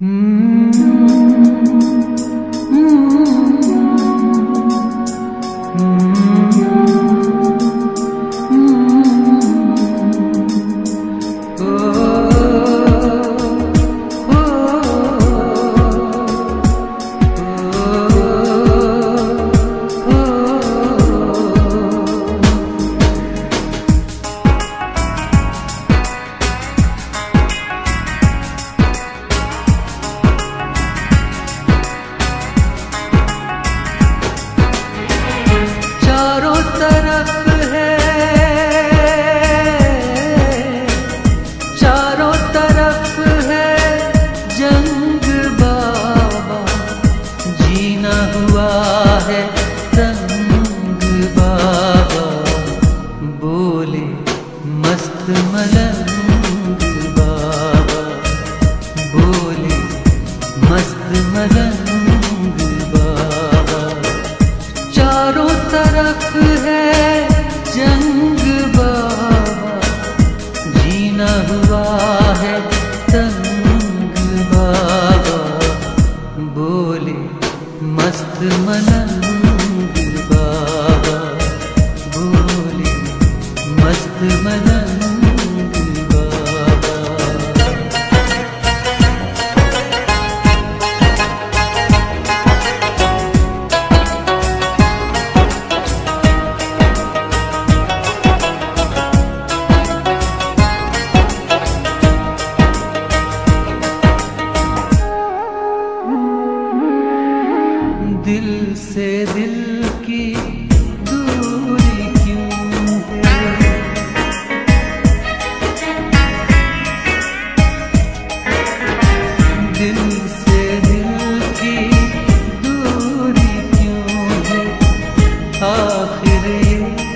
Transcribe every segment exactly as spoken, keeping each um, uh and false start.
दिल से दिल की दूरी क्यों है, दिल से दिल की दूरी क्यों है, आखिर ये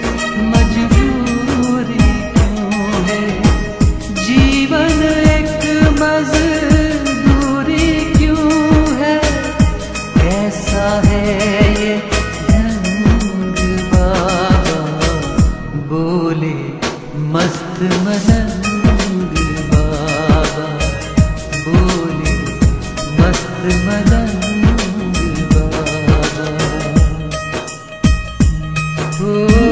मजबूरी क्यों है, जीवन एक मजदूरी क्यों है, कैसा है ये ढंग बाबा, बोले मस्त मलंग बाबा, बोले मस्त मलंग बाबा। ओ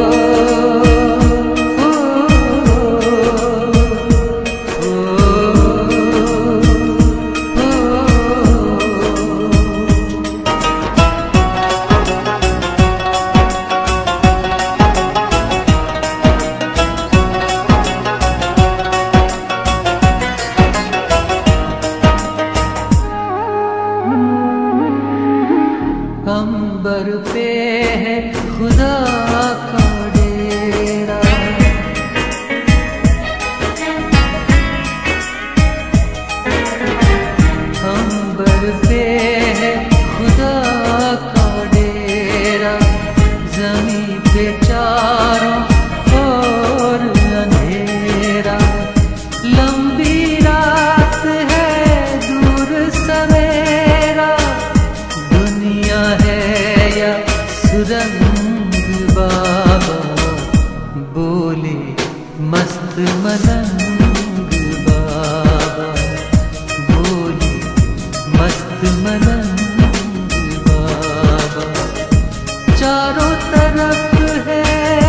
अंबर पे है खुदा का डेरा, अंबर पे है खुदा का डेरा, जमीन पे चारों ओर अंधेरा, लंबी रात है दूर सवेरा, दुनिया है या सुरंग बाबा, बोले मस्त मलंग बाबा, बोले मस्त मलंग बाबा। चारों तरफ है,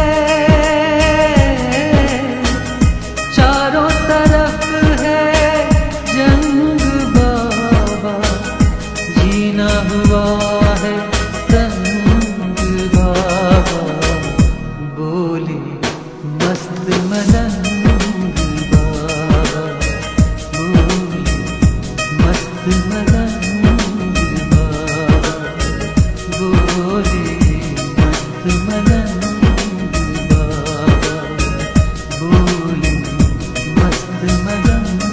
चारों तरफ है जंग बाबा, जीना हुआ है तंग बाबा, बोले मस्त मलंग बाबा, बोले मस्त मलंग बाबा, बोले मस्त मलंग बाबा, बोले मस्त मलंग